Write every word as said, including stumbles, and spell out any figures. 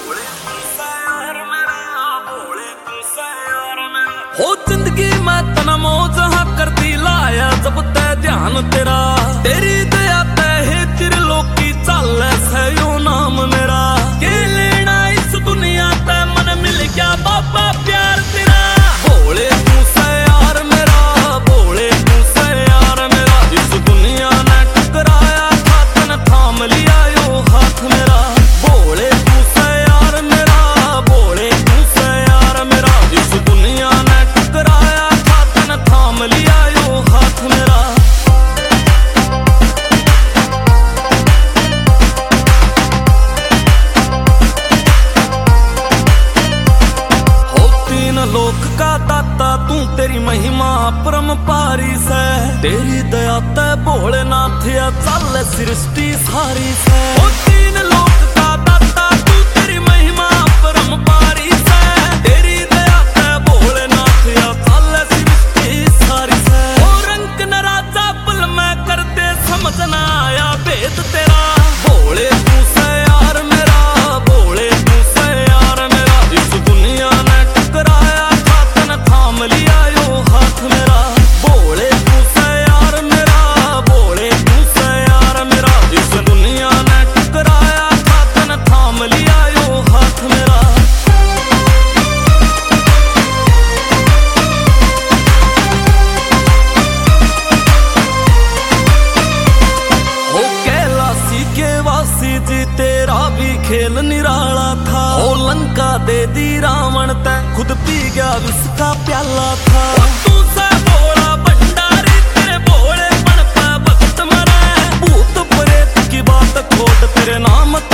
हो जिंदगी में तना मौज हाँ करती लाया जब तय ध्यान तेरा तेरी दया तय है तेरे लोग की चाल है यो नाम मेरा के लेना इस दुनिया तय मन मिल गया बाबा प्यार तेरा भोले तू से यार मेरा भोले तू से यार मेरा इस दुनिया ने टकराया था तन थाम लिया यो हाथ मेरा भोले तू से यार मेरा भोले तू से यार मेरा इस दुनिया ने टकराया था तन थाम लिया यो हाथ मेरा लोक का दाता तू तेरी महिमा परम पारी से तेरी दया ते भोलेनाथ या चल सृष्टि सारी से ओ तीन लोक का दाता तू तेरी महिमा परम पारी से तेरी दया ते भोलेनाथ या चल सृष्टि सारी से ओ रंग न राजा पल में कर दे समझ ना आया भेद तेरा भोले तू से यार मेरा भोले तू से यार मेरा इस दुनिया ने टकराया थाम लिया यो हाथ मेरा भोले तू से यार मेरा भोले तू से यार मेरा इस दुनिया ने टकराया था तन थाम लिया यो हाथ मेरा हो कैलाशी के वासी जी तेरा भी खेल निराला था ओ लंका दे दी रावण तै खुद पी गया विष का प्याला था तू से भोला भंडारी तेरे भोले पन पे भक्त मरे भूत प्रेत की बात खोद तेरे नाम